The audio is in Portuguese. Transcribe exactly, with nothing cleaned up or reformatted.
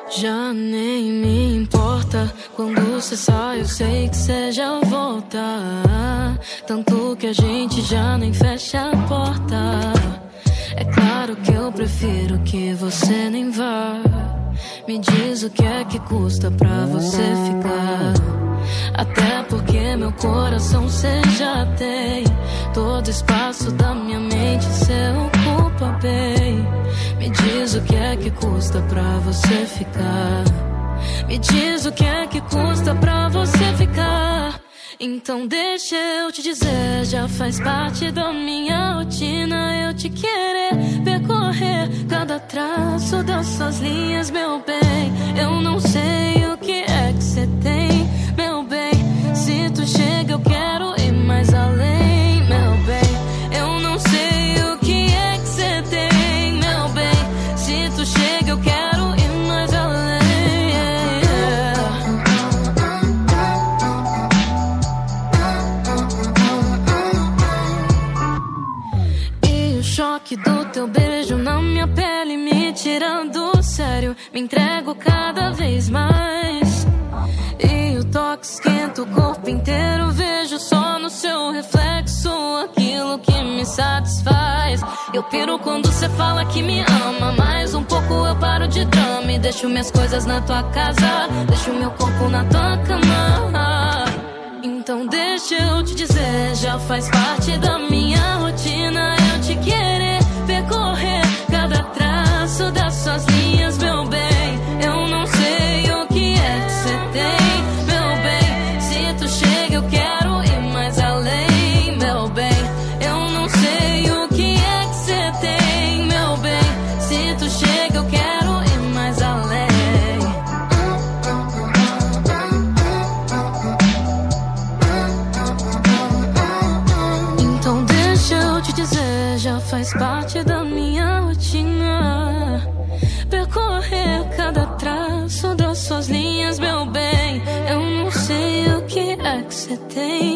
Já nem me importa quando cê sai, eu sei que cê já volta. Tanto que a gente já nem fecha a porta. É claro que eu prefiro que você nem vá. Me diz o que é que custa pra você ficar. Até porque meu coração cê já tem. Todo espaço da minha mente cê ocupa bem. Me diz o que é que custa pra você ficar. Me diz o que é que custa pra você ficar. Então deixa eu te dizer, já faz parte da minha rotina eu te querer percorrer cada traço das suas linhas, meu bem. Eu não sei o que é que cê tem, meu bem. Se tu chega eu quero ir mais além, meu bem. Eu não sei o que é que cê tem, meu bem. Se tu chega eu quero ir mais além. E o choque do teu beijo na minha pele me tirando do sério. Me entrego cada vez mais. E o toque esquenta o corpo inteiro. Vejo só no seu reflexo aquilo que me satisfaz. Eu piro quando cê fala que me ama. Mais um pouco eu paro de drama e deixo minhas coisas na tua casa. Deixo meu corpo na tua cama. Então deixa eu te dizer, já faz parte da minha rotina eu te querer percorrer cada traço das suas linhas, meu bem. Eu não sei o que é que cê tem, meu bem. Se tu chega eu quero ir mais além, meu bem. Eu não sei o que é que cê tem, meu bem. Se tu chega eu quero ir mais além. Então deixa eu te dizer, já faz parte da minha rotina percorrer cada traço das suas linhas, meu bem. Eu não sei o que é que cê tem,